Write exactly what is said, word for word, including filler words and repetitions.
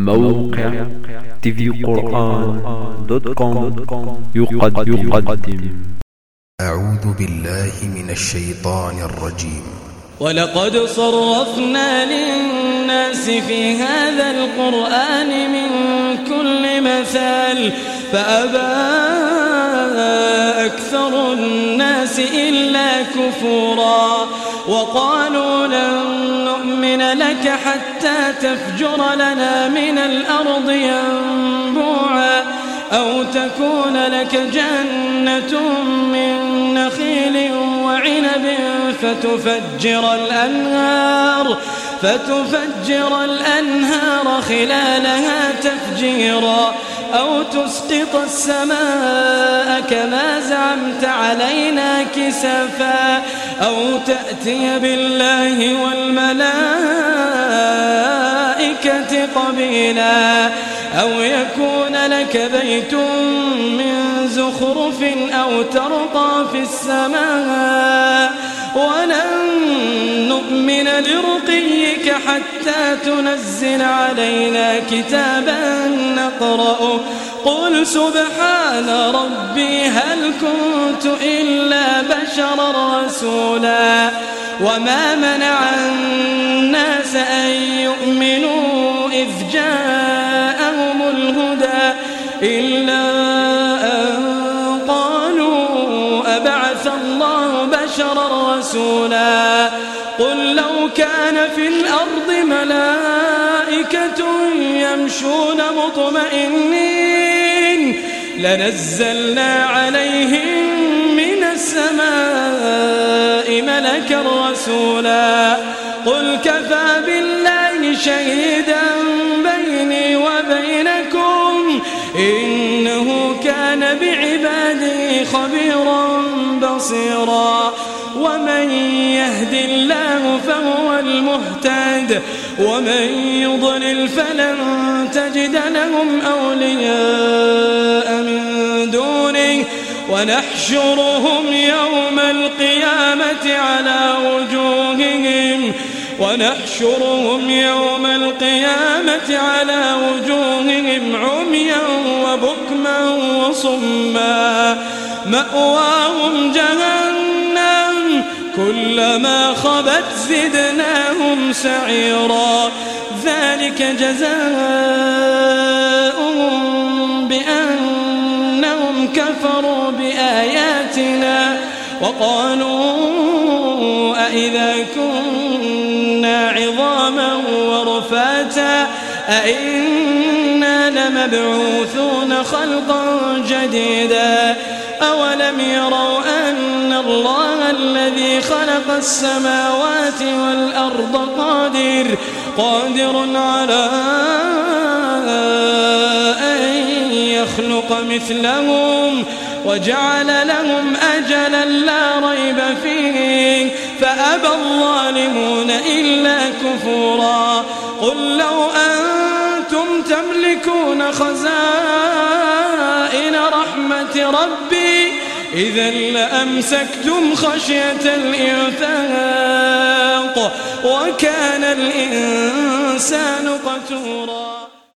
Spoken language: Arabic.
موقع تي في قرآن دوت كوم يقدم. أعوذ بالله من الشيطان الرجيم. ولقد صرفنا للناس في هذا القرآن من كل مثال فأبى أكثر الناس إلا كفورا وقالوا لن نؤمن لك حتى تفجر لنا من الأرض ينبوعا أو تكون لك جنة من نخيل وعنب فتفجر الأنهار فتفجر الأنهار خلالها تفجيرا أو تسقط السماء كما زعمت علينا كسفا أو تأتي بالله والملائكة قبيلا أو يكون لك بيت من زخرف أو ترقى في السماء ولن نؤمن لرقيك حتى تنزل علينا كتابا نقرأه قل سبحان ربي هل كنت إلا بشرا رسولا وما منع الناس أن يؤمنوا إذ جاءهم الهدى إلا أن قالوا أبعث الله بشرا رسولا قل لو كان في الأرض ملائكة يمشون مطمئنين لنزلنا عليهم من السماء ملكا رسولا قل كفى بالله شهيدا بيني وبينكم إنه كان بعباده خبيرا بصيرا ومن يهد الله فهو المهتد ومن يضلل فلن تجد لهم أولياء من دونه ونحشرهم يوم القيامة على وجوههم ونحشرهم يوم القيامة على وجوههم عميا وبكما وصما مأواهم جهنم كلما خبت زدناهم سعيرا ذلك جزاؤهم بأنهم كفروا بآياتنا وقالوا أئذا كنا عظاما ورفاتا أئنا لمبعوثون خلقا جديدا أولم يروا أن الله الذي خلق السماوات والأرض قادر قادر على أن يخلق مثلهم وجعل لهم أجلا لا ريب فيه فأبى الظالمون إلا كفورا قل لو أنتم تملكون خزائن رحمة ربي إذا لأمسكتم خشية الإنفاق وكان الإنسان قتورا.